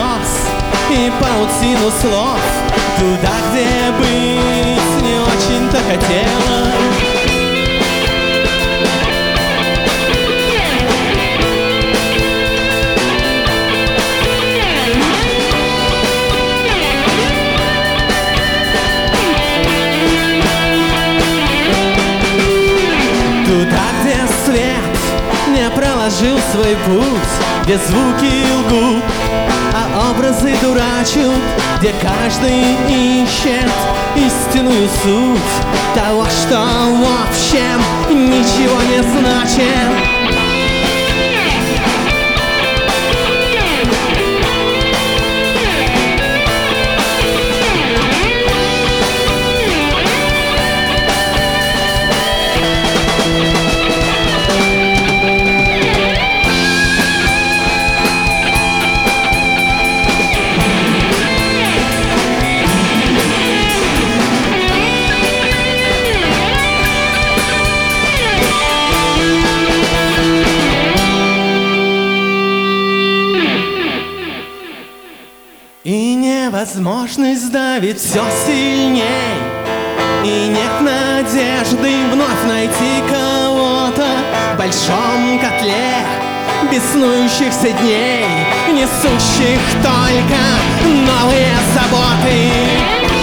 слез и паутину слов туда, где быть не очень-то хотелось. Туда, где свет не проложил свой путь, где звуки лгут, а образы дурачат, где каждый ищет истинную суть того, что в общем ничего не значит. И невозможность давит все сильней, и нет надежды вновь найти кого-то в большом котле беснующихся дней, несущих только новые заботы.